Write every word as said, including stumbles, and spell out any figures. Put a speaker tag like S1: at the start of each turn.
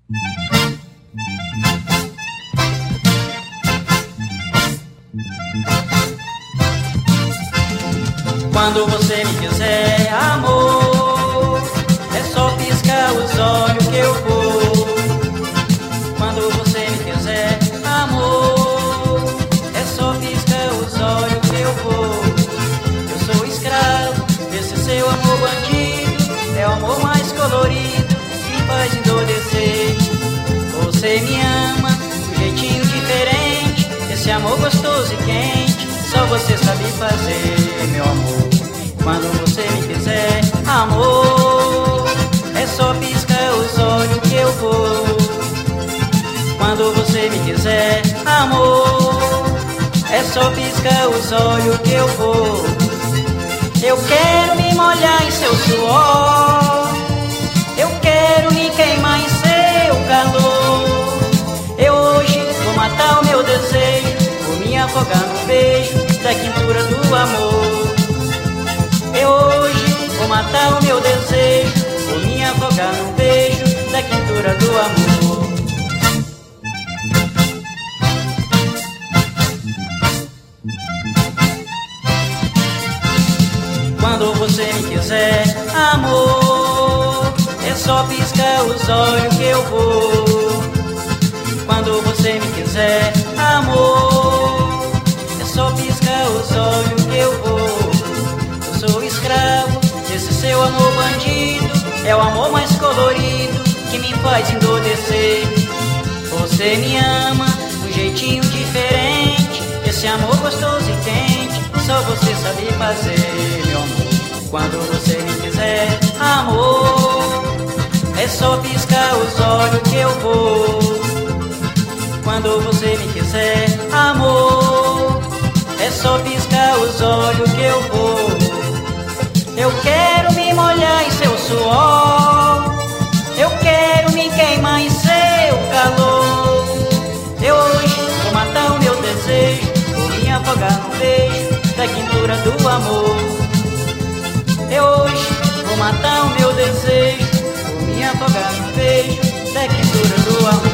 S1: Quando você me quiser, amor, é só piscar os olhos que eu vou. Quando você me quiser, amor, é só piscar os olhos que eu vou. Eu sou escravo desse seu amor bandido, é o amor mais colorido que faz endolecer. Você me ama de um jeitinho diferente, esse amor gostoso e quente, só você sabe fazer, meu amor. Quando você me quiser, amor, é só piscar os olhos que eu vou. Quando você me quiser, amor, é só piscar os olhos que eu vou. Eu quero me molhar em seu suor, eu quero me queimar em seu calor. Eu hoje vou matar o meu desejo, vou me afogar no beijo da quentura do amor. Eu hoje vou matar o meu desejo, vou me afogar no beijo da quentura do amor. Quando você me quiser, amor, é só piscar os olhos que eu vou. Quando você me quiser, amor, é só piscar os olhos que eu vou. Eu sou escravo desse seu amor bandido, é o amor mais colorido que me faz endolecer. Você me ama de um jeitinho diferente, esse amor gostoso e quente, só você sabe fazer, meu amor. Quando você me quiser, amor, é só piscar os olhos que eu vou. Quando você me quiser, amor, é só piscar os olhos que eu vou. Eu quero me molhar em seu suor, eu quero me queimar em seu calor. Eu hoje vou matar o meu desejo, vou me afogar no beijo da quentura do amor. Eu hoje vou matar o meu desejo, vou me afogar no beijo da quentura do amor.